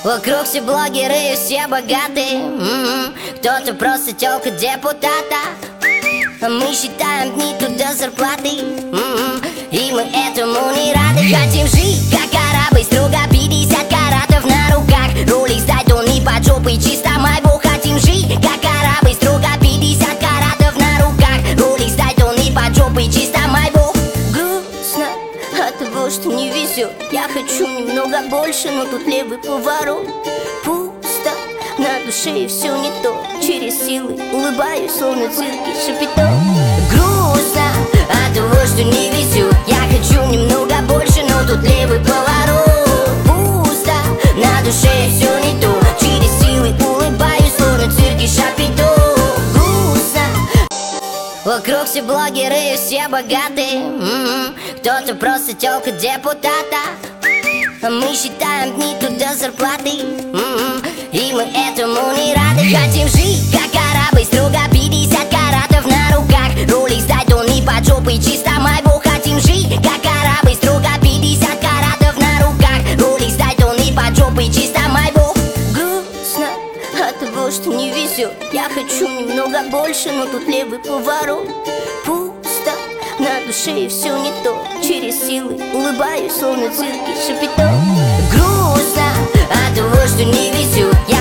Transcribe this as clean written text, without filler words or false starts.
Вокруг все блогеры и все богатые. Кто-то просто тёлка депутата. А мы считаем дни труда зарплаты. И мы этому не рады. Хотим жить как арабы, строго 50 каратов на руках. Роликс Дайтон и под жопой чисто майбо. Хотим жить как арабы, строго 50 каратов на руках. Роликс Дайтон и под жопой чисто майбо. Грустно от того, что не везет. Я хочу немного больше, но тут левый поворот. Пусто на душе и все не то. Через силы улыбаюсь, словно цирки шапито. Грустно от того, что не везет. Я хочу немного больше, но тут левый поворот. Пусто на душе и все не то. Через силы улыбаюсь, словно цирки шапито. Грустно. Вокруг все блогеры и все богатые. Кто-то просто тёлка депутата. А мы считаем дни труда зарплаты. И мы этому не рады. Хотим жить как арабы, строго 50 каратов на руках. Роликс Дайтон и под жопой чисто майбо. Хотим жить как арабы, строго 50 каратов на руках. Роликс Дайтон и под жопой чисто майбо. Грустно от того, что не везет. Я хочу немного больше, но тут левый поворот. Пусто на душе и все не то. Через силы улыбаюсь, словно цирки шапито. Грустно от того, что не везет.